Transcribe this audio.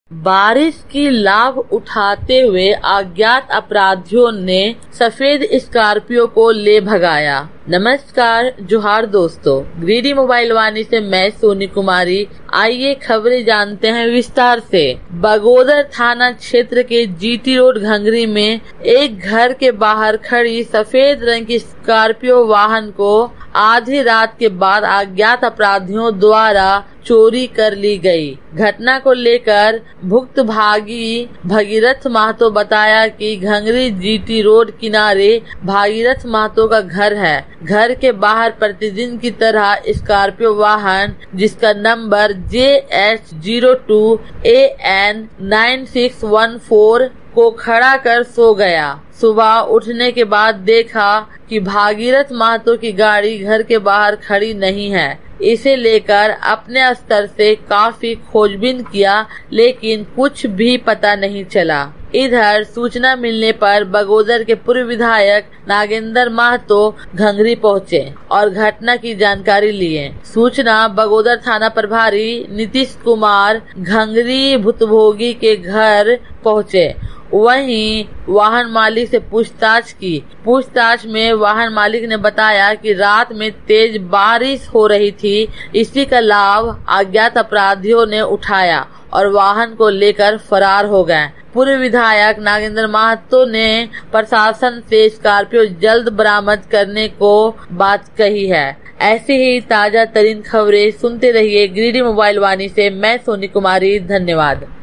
बारिश की लाभ उठाते हुए अज्ञात अपराधियों ने सफेद स्कॉर्पियो को ले भगाया। नमस्कार, जोहार दोस्तों, ग्रीडी मोबाइल वाणी से मैं सोनी कुमारी। आइए खबरें जानते हैं विस्तार से। बगोदर थाना क्षेत्र के जीटी रोड घंगरी में एक घर के बाहर खड़ी सफेद रंग की स्कॉर्पियो वाहन को आधी रात के बाद अज्ञात अपराधियों द्वारा चोरी कर ली गई। घटना को लेकर भुक्तभागी भगीरथ महतो बताया कि घंगरी जीटी रोड किनारे भागीरथ महतो का घर है। घर के बाहर प्रतिदिन की तरह स्कॉर्पियो वाहन जिसका नंबर JS02AN9614 को खड़ा कर सो गया। सुबह उठने के बाद देखा कि भागीरथ महतो की गाड़ी घर के बाहर खड़ी नहीं है। इसे लेकर अपने स्तर से काफी खोजबीन किया, लेकिन कुछ भी पता नहीं चला। इधर सूचना मिलने पर बगोदर के पूर्व विधायक नागेंद्र महतो घंगरी पहुंचे और घटना की जानकारी लिए। सूचना बगोदर थाना प्रभारी नीतीश कुमार घंगरी भुतभोगी के घर पहुंचे। वहीं वाहन मालिक से पूछताछ की। पूछताछ में वाहन मालिक ने बताया कि रात में तेज बारिश हो रही थी। इसी का लाभ अज्ञात अपराधियों ने उठाया और वाहन को लेकर फरार हो गए। पूर्व विधायक नागेंद्र महतो ने प्रशासन से स्कॉर्पियो जल्द बरामद करने को बात कही है। ऐसे ही ताजा तरीन खबरें सुनते रहिए ग्रीडी मोबाइल वाणी से मैं सोनी कुमारी। धन्यवाद।